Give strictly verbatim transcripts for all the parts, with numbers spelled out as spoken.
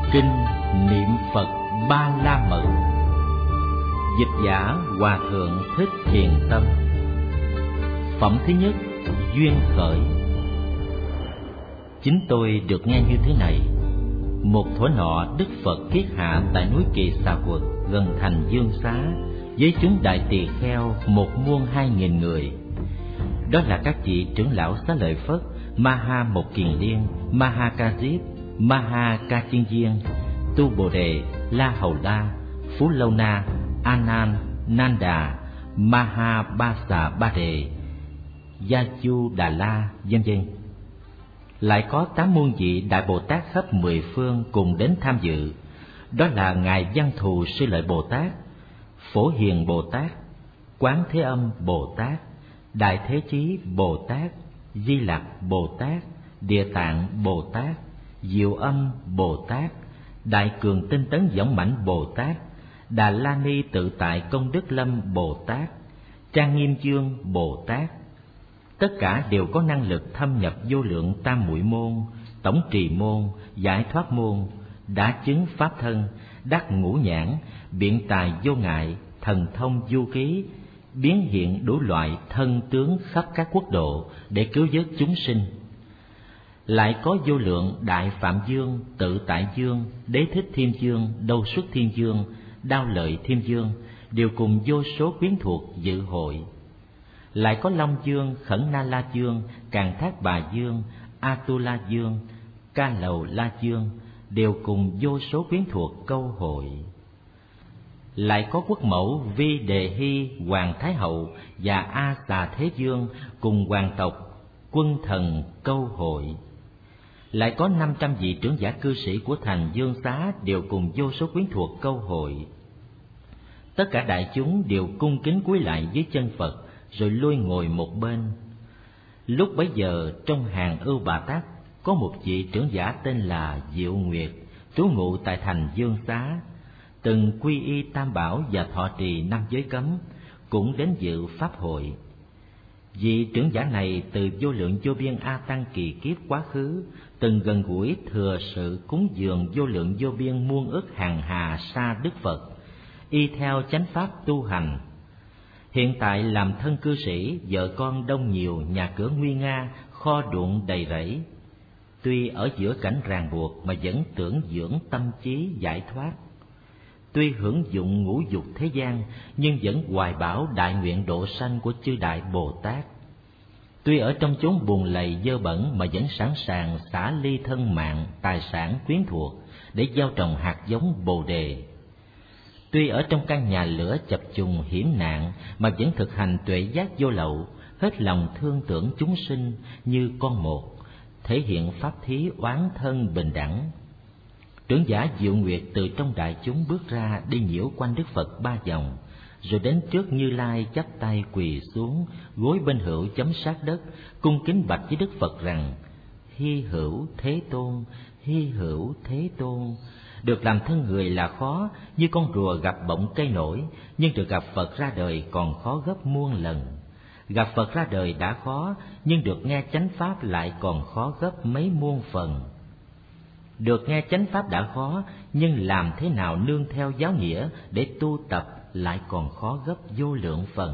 Kinh Niệm Phật Ba La Mật. Dịch giả Hòa Thượng Thích Thiền Tâm. Phẩm thứ nhất, duyên khởi. Chính tôi được nghe như thế này: một thuở nọ, Đức Phật kiết hạ tại núi Kỳ Xà Quật gần thành Dương Xá với chúng đại tỳ kheo một muôn hai nghìn người. Đó là các vị trưởng lão Xá Lợi Phất, Ma Ha Một Kiền Liên, Ma Ha Ca Diếp, Ma Ha Ca Chiên Viên, Tu Bồ Đề, La Hầu La, Phú Lâu Na, A Nan, Nan Đà, Ma Ha Ba Xà Ba Đề, Gia Chu Đà La, vân vân. Lại có tám muôn vị đại Bồ Tát khắp mười phương cùng đến tham dự. Đó là ngài Văn Thù Sư Lợi Bồ Tát, Phổ Hiền Bồ Tát, Quán Thế Âm Bồ Tát, Đại Thế Chí Bồ Tát, Di Lặc Bồ Tát, Địa Tạng Bồ Tát, Diệu Âm Bồ Tát, Đại Cường Tinh Tấn Võng Mãnh Bồ Tát, Đà La Ni Tự Tại Công Đức Lâm Bồ Tát, Trang Nghiêm Dương Bồ Tát. Tất cả đều có năng lực thâm nhập vô lượng tam muội môn, tổng trì môn, giải thoát môn, đã chứng pháp thân, đắc ngũ nhãn, biện tài vô ngại, thần thông du ký, biến hiện đủ loại thân tướng khắp các quốc độ để cứu vớt chúng sinh. Lại có vô lượng Đại Phạm Dương, Tự Tại Dương, Đế Thích Thiên Dương, Đâu Xuất Thiên Dương, Đao Lợi Thiên Dương đều cùng vô số quyến thuộc dự hội. Lại có Long Dương, Khẩn Na La Dương, Càn Thác Bà Dương, A Tu La Dương, Ca Lầu La Dương đều cùng vô số quyến thuộc câu hội. Lại có quốc mẫu Vi Đề Hy, Hoàng Thái Hậu và A Xà Thế Dương cùng hoàng tộc, quân thần câu hội. Lại có năm trăm vị trưởng giả cư sĩ của thành Dương Xá đều cùng vô số quyến thuộc câu hội. Tất cả đại chúng đều cung kính cúi lại dưới chân Phật, rồi lui ngồi một bên. Lúc bấy giờ, trong hàng Ưu Bà Tát có một vị trưởng giả tên là Diệu Nguyệt, trú ngụ tại thành Dương Xá, từng quy y Tam Bảo và thọ trì năm giới cấm, cũng đến dự pháp hội. Vị trưởng giả này từ vô lượng vô biên A Tăng kỳ kiếp quá khứ, từng gần gũi thừa sự cúng dường vô lượng vô biên muôn ức hàng hà sa Đức Phật, y theo chánh pháp tu hành. Hiện tại làm thân cư sĩ, vợ con đông nhiều, nhà cửa nguy nga, kho ruộng đầy rẫy. Tuy ở giữa cảnh ràng buộc mà vẫn tưởng dưỡng tâm trí giải thoát. Tuy hưởng dụng ngũ dục thế gian, nhưng vẫn hoài bão đại nguyện độ sanh của chư đại Bồ Tát. Tuy ở trong chốn buồn lầy dơ bẩn mà vẫn sẵn sàng xả ly thân mạng, tài sản quyến thuộc để gieo trồng hạt giống Bồ Đề. Tuy ở trong căn nhà lửa chập trùng hiểm nạn mà vẫn thực hành tuệ giác vô lậu, hết lòng thương tưởng chúng sinh như con một, thể hiện pháp thí oán thân bình đẳng. Trưởng giả Diệu Nguyệt từ trong đại chúng bước ra, đi nhiễu quanh Đức Phật ba vòng, rồi đến trước Như Lai chắp tay quỳ xuống, gối bên hữu chấm sát đất, cung kính bạch với Đức Phật rằng: Hy hữu Thế Tôn, hy hữu Thế Tôn. Được làm thân người là khó, như con rùa gặp bọng cây nổi, nhưng được gặp Phật ra đời còn khó gấp muôn lần. Gặp Phật ra đời đã khó, nhưng được nghe chánh pháp lại còn khó gấp mấy muôn phần. Được nghe chánh pháp đã khó, nhưng làm thế nào nương theo giáo nghĩa để tu tập lại còn khó gấp vô lượng phần.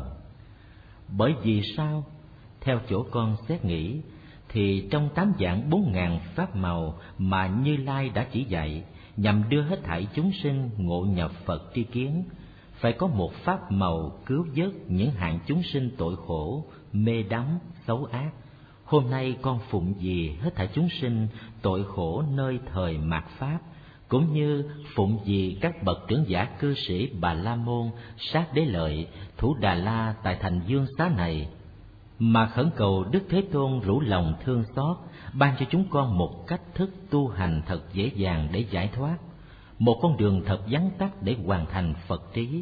Bởi vì sao? Theo chỗ con xét nghĩ, thì trong tám vạn bốn ngàn pháp màu mà Như Lai đã chỉ dạy, nhằm đưa hết thảy chúng sinh ngộ nhập Phật tri kiến, phải có một pháp màu cứu vớt những hạng chúng sinh tội khổ, mê đắm, xấu ác. Hôm nay con phụng vì hết thảy chúng sinh tội khổ nơi thời mạt Pháp, cũng như phụng vì các bậc trưởng giả cư sĩ Bà La Môn, Sát Đế Lợi, Thủ Đà La tại thành Dương Xá này, mà khẩn cầu Đức Thế Tôn rủ lòng thương xót, ban cho chúng con một cách thức tu hành thật dễ dàng để giải thoát, một con đường thật vắn tắt để hoàn thành Phật trí.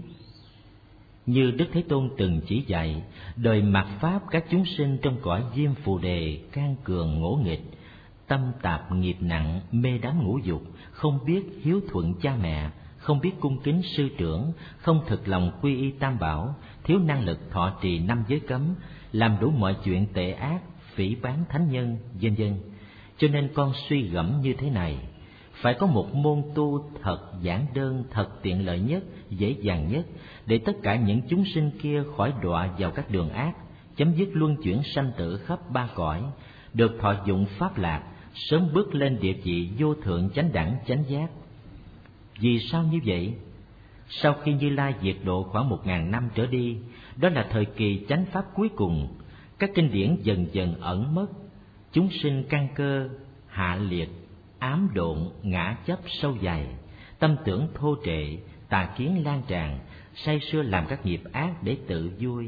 Như Đức Thế Tôn từng chỉ dạy, đời mạt Pháp các chúng sinh trong cõi Diêm Phù Đề can cường ngỗ nghịch, tâm tạp nghiệp nặng, mê đắm ngũ dục, không biết hiếu thuận cha mẹ, không biết cung kính sư trưởng, không thực lòng quy y Tam Bảo, thiếu năng lực thọ trì năm giới cấm, làm đủ mọi chuyện tệ ác, phỉ báng thánh nhân, vân vân. Cho nên con suy gẫm như thế này: phải có một môn tu thật giản đơn, thật tiện lợi nhất, dễ dàng nhất, để tất cả những chúng sinh kia khỏi đọa vào các đường ác, chấm dứt luân chuyển sanh tử khắp ba cõi, được thọ dụng pháp lạc, sớm bước lên địa vị vô thượng chánh đẳng chánh giác. Vì sao như vậy? Sau khi Như Lai diệt độ khoảng một ngàn năm trở đi, đó là thời kỳ chánh pháp cuối cùng, các kinh điển dần dần ẩn mất, chúng sinh căn cơ hạ liệt, ám độn, ngã chấp sâu dày, tâm tưởng thô trệ, tà kiến lan tràn, say sưa làm các nghiệp ác để tự vui.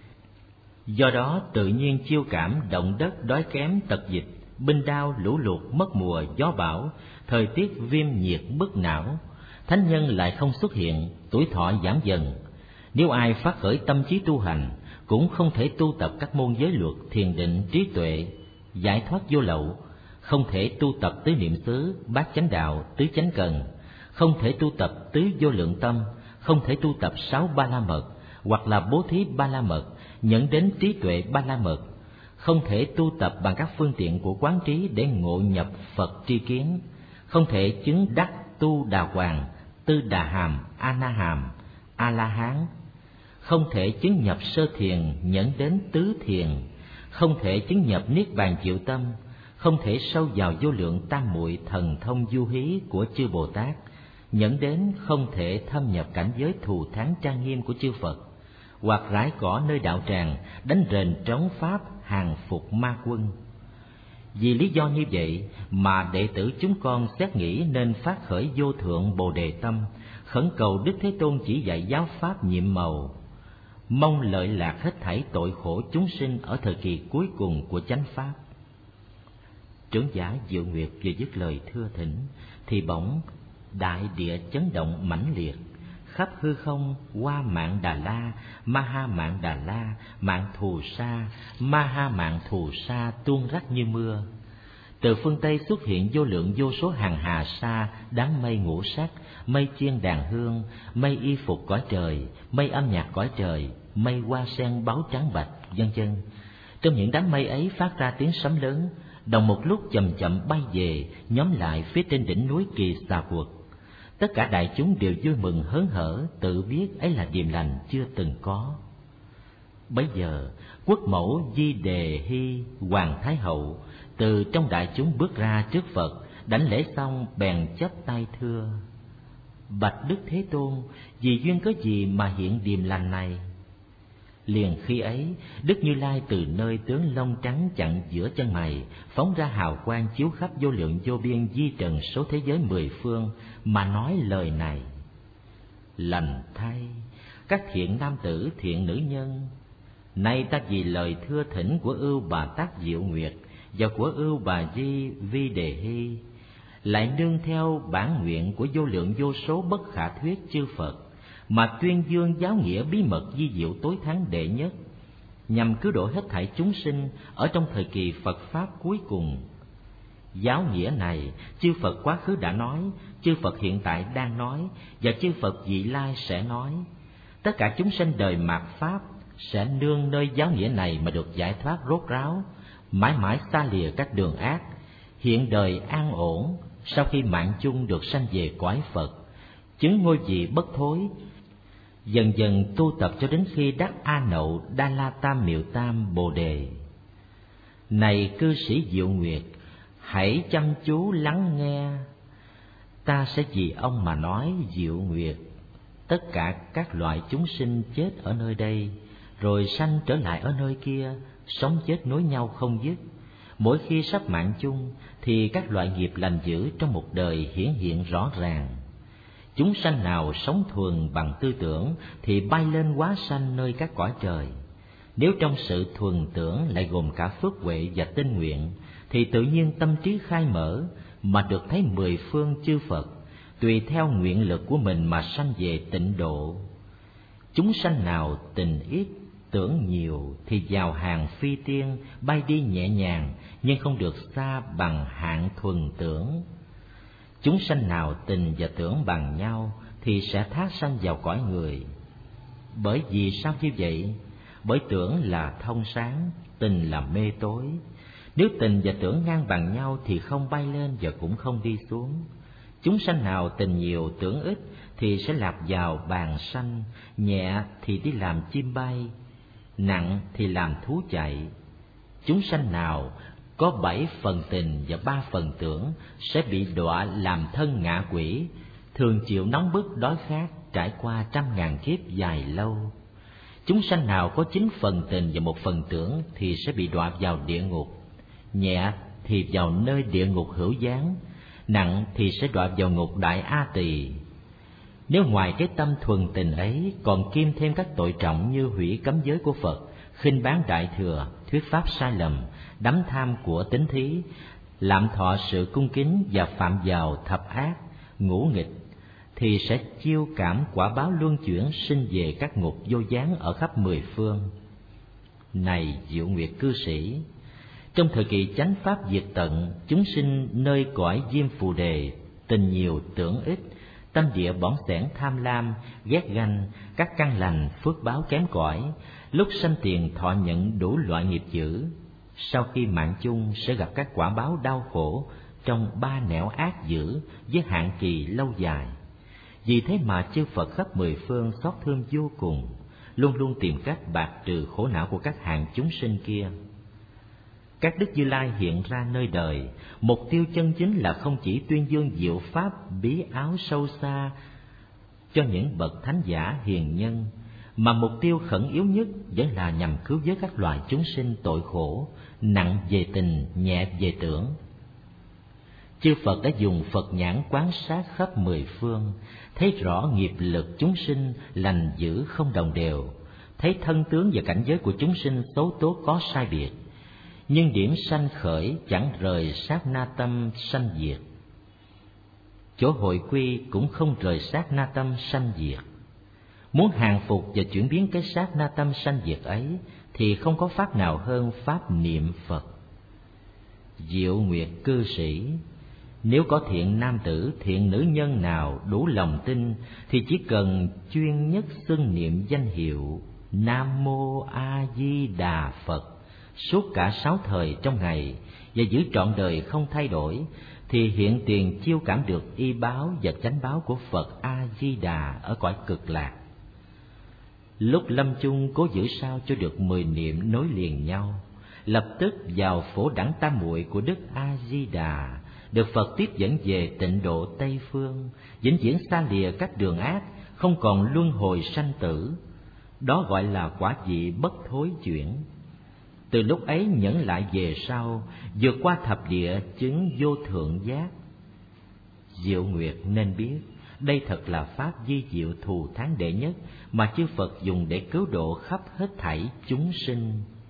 Do đó tự nhiên chiêu cảm động đất, đói kém, tật dịch, binh đao, lũ lụt, mất mùa, gió bão, thời tiết viêm nhiệt bức não, thánh nhân lại không xuất hiện, tuổi thọ giảm dần. Nếu ai phát khởi tâm trí tu hành, cũng không thể tu tập các môn giới luật, thiền định, trí tuệ, giải thoát vô lậu, không thể tu tập tứ niệm xứ, bát chánh đạo, tứ chánh cần, không thể tu tập tứ vô lượng tâm, không thể tu tập sáu ba la mật, hoặc là bố thí ba la mật, nhận đến trí tuệ ba la mật, không thể tu tập bằng các phương tiện của quán trí để ngộ nhập Phật tri kiến, không thể chứng đắc tu đà hoàng, tư đà hàm, a na hàm, a la hán, không thể chứng nhập sơ thiền, nhẫn đến tứ thiền, không thể chứng nhập niết bàn diệu tâm, không thể sâu vào vô lượng tam muội thần thông du hí của chư Bồ Tát, nhẫn đến không thể thâm nhập cảnh giới thù thắng trang nghiêm của chư Phật, hoặc rải cỏ nơi đạo tràng, đánh rền trống pháp, hàng phục ma quân. Vì lý do như vậy mà đệ tử chúng con xét nghĩ nên phát khởi vô thượng Bồ Đề tâm, khẩn cầu Đức Thế Tôn chỉ dạy giáo pháp nhiệm màu, mong lợi lạc hết thảy tội khổ chúng sinh ở thời kỳ cuối cùng của chánh pháp. Trưởng giả Diệu Nguyệt vừa dứt lời thưa thỉnh thì bỗng đại địa chấn động mãnh liệt, khắp hư không qua mạng Đà La, Ma Ha mạng Đà La, mạng Thù Sa, Ma Ha mạng Thù Sa tuôn rắc như mưa. Từ phương Tây xuất hiện vô lượng vô số hàng hà sa, đám mây ngũ sắc, mây chiên đàn hương, mây y phục cõi trời, mây âm nhạc cõi trời, mây hoa sen báo trắng bạch, vân vân. Trong những đám mây ấy phát ra tiếng sấm lớn, đồng một lúc chậm chậm bay về, nhóm lại phía trên đỉnh núi Kỳ Xà Quật. Tất cả đại chúng đều vui mừng hớn hở, tự biết ấy là điềm lành chưa từng có. Bấy giờ quốc mẫu Di Đề Hy Hoàng Thái Hậu từ trong đại chúng bước ra trước Phật, đảnh lễ xong bèn chắp tay thưa: Bạch Đức Thế Tôn, vì duyên cớ gì mà hiện điềm lành này? Liền khi ấy, Đức Như Lai từ nơi tướng lông trắng chặn giữa chân mày, phóng ra hào quang chiếu khắp vô lượng vô biên di trần số thế giới mười phương, mà nói lời này: Lành thay, các thiện nam tử, thiện nữ nhân, nay ta vì lời thưa thỉnh của ưu Bà Tát Diệu Nguyệt và của ưu Bà Di Vi Đề Hy, lại nương theo bản nguyện của vô lượng vô số bất khả thuyết chư Phật, mà tuyên dương giáo nghĩa bí mật di diệu tối thắng đệ nhất, nhằm cứu độ hết thảy chúng sinh ở trong thời kỳ Phật Pháp cuối cùng. Giáo nghĩa này chư Phật quá khứ đã nói, chư Phật hiện tại đang nói, và chư Phật vị lai sẽ nói. Tất cả chúng sinh đời mạt Pháp sẽ nương nơi giáo nghĩa này mà được giải thoát rốt ráo, mãi mãi xa lìa các đường ác, hiện đời an ổn, sau khi mạng chung được sanh về cõi Phật, chứng ngôi vị bất thối, dần dần tu tập cho đến khi đắc A Nậu Đa La Tam Miệu Tam Bồ Đề. Này cư sĩ Diệu Nguyệt, hãy chăm chú lắng nghe, ta sẽ vì ông mà nói. Diệu Nguyệt, tất cả các loại chúng sinh chết ở nơi đây, rồi sanh trở lại ở nơi kia, sống chết nối nhau không dứt. Mỗi khi sắp mạng chung thì các loại nghiệp lành dữ trong một đời hiển hiện rõ ràng. Chúng sanh nào sống thuần bằng tư tưởng thì bay lên hóa sanh nơi các cõi trời. Nếu trong sự thuần tưởng lại gồm cả phước huệ và tinh nguyện, thì tự nhiên tâm trí khai mở mà được thấy mười phương chư Phật, tùy theo nguyện lực của mình mà sanh về tịnh độ. Chúng sanh nào tình ít, tưởng nhiều thì vào hàng phi tiên, bay đi nhẹ nhàng, nhưng không được xa bằng hạng thuần tưởng. Chúng sanh nào tình và tưởng bằng nhau thì sẽ thác sanh vào cõi người. Bởi vì sao như vậy? Bởi tưởng là thông sáng, tình là mê tối. Nếu tình và tưởng ngang bằng nhau thì không bay lên và cũng không đi xuống. Chúng sanh nào tình nhiều tưởng ít thì sẽ lạc vào bàn sanh, nhẹ thì đi làm chim bay, nặng thì làm thú chạy. Chúng sanh nào có bảy phần tình và ba phần tưởng sẽ bị đọa làm thân ngạ quỷ, thường chịu nóng bức đói khát, trải qua trăm ngàn kiếp dài lâu. Chúng sanh nào có chín phần tình và một phần tưởng thì sẽ bị đọa vào địa ngục, nhẹ thì vào nơi địa ngục hữu gián, nặng thì sẽ đọa vào ngục đại A Tỳ. Nếu ngoài cái tâm thuần tình ấy còn kiêm thêm các tội trọng như hủy cấm giới của Phật, khinh bán đại thừa, thuyết pháp sai lầm, đắm tham của tín thí, lạm thọ sự cung kính và phạm vào thập ác, ngũ nghịch, thì sẽ chiêu cảm quả báo luân chuyển sinh về các ngục vô gián ở khắp mười phương. Này Diệu Nguyệt cư sĩ, trong thời kỳ chánh pháp diệt tận, chúng sinh nơi cõi diêm phù đề, tình nhiều tưởng ít, tâm địa bỏng sẻn tham lam, ghét ganh, các căn lành phước báo kém cỏi, lúc sanh tiền thọ nhận đủ loại nghiệp dữ, sau khi mạng chung sẽ gặp các quả báo đau khổ trong ba nẻo ác dữ với hạn kỳ lâu dài. Vì thế mà chư Phật khắp mười phương xót thương vô cùng, luôn luôn tìm cách bạc trừ khổ não của các hạng chúng sinh kia. Các Đức Như Lai hiện ra nơi đời, mục tiêu chân chính là không chỉ tuyên dương diệu pháp bí áo sâu xa cho những bậc thánh giả hiền nhân, mà mục tiêu khẩn yếu nhất vẫn là nhằm cứu vớt các loài chúng sinh tội khổ, nặng về tình, nhẹ về tưởng. Chư Phật đã dùng Phật nhãn quán sát khắp mười phương, thấy rõ nghiệp lực chúng sinh lành dữ không đồng đều, thấy thân tướng và cảnh giới của chúng sinh xấu tốt có sai biệt, nhưng điểm sanh khởi chẳng rời sát na tâm sanh diệt, chỗ hội quy cũng không rời sát na tâm sanh diệt. Muốn hàng phục và chuyển biến cái sát na tâm sanh diệt ấy thì không có pháp nào hơn pháp niệm Phật. Diệu Nguyệt cư sĩ, nếu có thiện nam tử, thiện nữ nhân nào đủ lòng tin thì chỉ cần chuyên nhất xưng niệm danh hiệu Nam Mô A Di Đà Phật suốt cả sáu thời trong ngày và giữ trọn đời không thay đổi, thì hiện tiền chiêu cảm được y báo và chánh báo của Phật A Di Đà ở cõi cực lạc. Lúc lâm chung cố giữ sao cho được mười niệm nối liền nhau, lập tức vào phổ đẳng tam muội của Đức A Di Đà, được Phật tiếp dẫn về tịnh độ Tây phương, vĩnh viễn xa lìa các đường ác, không còn luân hồi sanh tử. Đó gọi là quả vị bất thối chuyển. Từ lúc ấy nhẫn lại về sau, vượt qua thập địa chứng vô thượng giác. Diệu Nguyệt nên biết, đây thật là pháp di diệu thù thắng đệ nhất mà chư Phật dùng để cứu độ khắp hết thảy chúng sinh.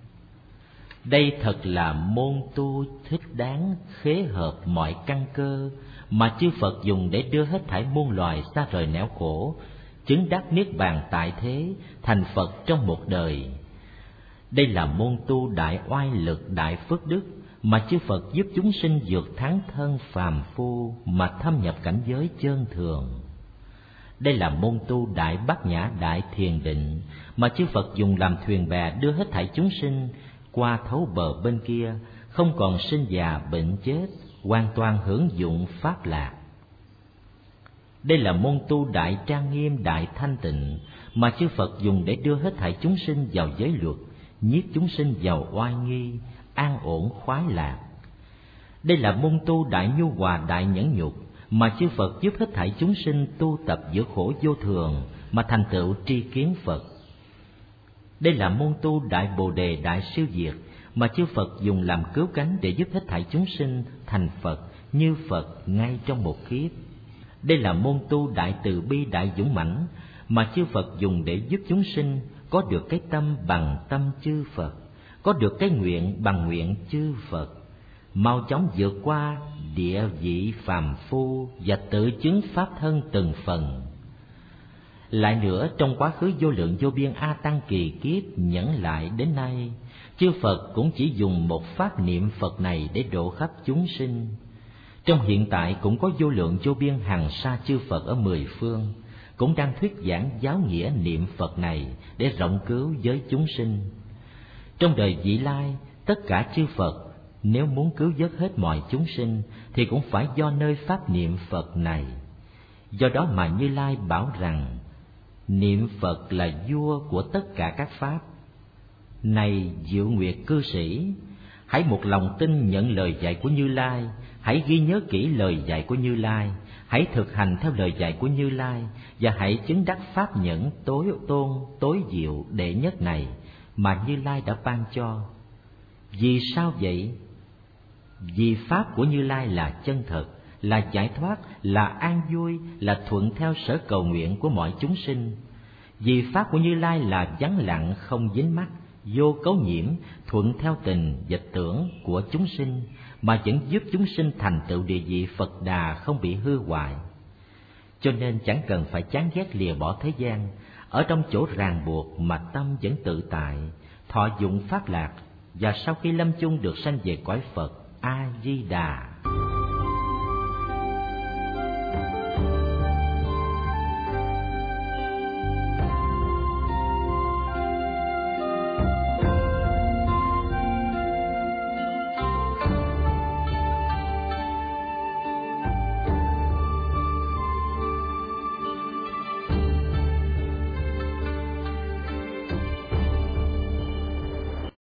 Đây thật là môn tu thích đáng khế hợp mọi căn cơ mà chư Phật dùng để đưa hết thảy muôn loài xa rời nẻo khổ, chứng đắc niết bàn tại thế, thành Phật trong một đời. Đây là môn tu đại oai lực, đại phước đức mà chư Phật giúp chúng sinh vượt thắng thân phàm phu mà thâm nhập cảnh giới chân thường. Đây là môn tu đại bát nhã, đại thiền định mà chư Phật dùng làm thuyền bè đưa hết thảy chúng sinh qua thấu bờ bên kia, không còn sinh già bệnh chết, hoàn toàn hưởng dụng pháp lạc. Đây là môn tu đại trang nghiêm, đại thanh tịnh mà chư Phật dùng để đưa hết thảy chúng sinh vào giới luật, nhiếp chúng sinh vào oai nghi, an ổn khoái lạc. Đây là môn tu đại nhu hòa, đại nhẫn nhục mà chư Phật giúp hết thảy chúng sinh tu tập giữa khổ vô thường mà thành tựu tri kiến Phật. Đây là môn tu đại bồ đề, đại siêu diệt mà chư Phật dùng làm cứu cánh để giúp hết thảy chúng sinh thành Phật như Phật ngay trong một kiếp. Đây là môn tu đại từ bi, đại dũng mãnh mà chư Phật dùng để giúp chúng sinh có được cái tâm bằng tâm chư Phật, có được cái nguyện bằng nguyện chư Phật, mau chóng vượt qua địa vị phàm phu và tự chứng pháp thân từng phần. Lại nữa, trong quá khứ vô lượng vô biên a tăng kỳ kiếp nhẫn lại đến nay, chư Phật cũng chỉ dùng một pháp niệm Phật này để độ khắp chúng sinh. Trong hiện tại cũng có vô lượng vô biên hàng sa chư Phật ở mười phương, cũng đang thuyết giảng giáo nghĩa niệm Phật này để rộng cứu với chúng sinh. Trong đời vị lai, tất cả chư Phật Nếu muốn cứu vớt hết mọi chúng sinh thì cũng phải do nơi pháp niệm Phật này. Do đó mà Như Lai bảo rằng niệm Phật là vua của tất cả các pháp. Này Diệu Nguyệt cư sĩ, hãy một lòng tin nhận lời dạy của Như Lai, hãy ghi nhớ kỹ lời dạy của Như Lai, hãy thực hành theo lời dạy của Như Lai, và hãy chứng đắc pháp nhẫn tối tôn, tối diệu đệ nhất này mà Như Lai đã ban cho. Vì sao vậy? Vì pháp của Như Lai là chân thật, là giải thoát, là an vui, là thuận theo sở cầu nguyện của mọi chúng sinh. Vì pháp của Như Lai là vắng lặng, không dính mắc, vô cấu nhiễm, thuận theo tình và tưởng của chúng sinh, mà vẫn giúp chúng sinh thành tựu địa vị Phật Đà không bị hư hoại. Cho nên chẳng cần phải chán ghét lìa bỏ thế gian, ở trong chỗ ràng buộc mà tâm vẫn tự tại, thọ dụng pháp lạc, và sau khi lâm chung được sanh về cõi Phật A Di Đà.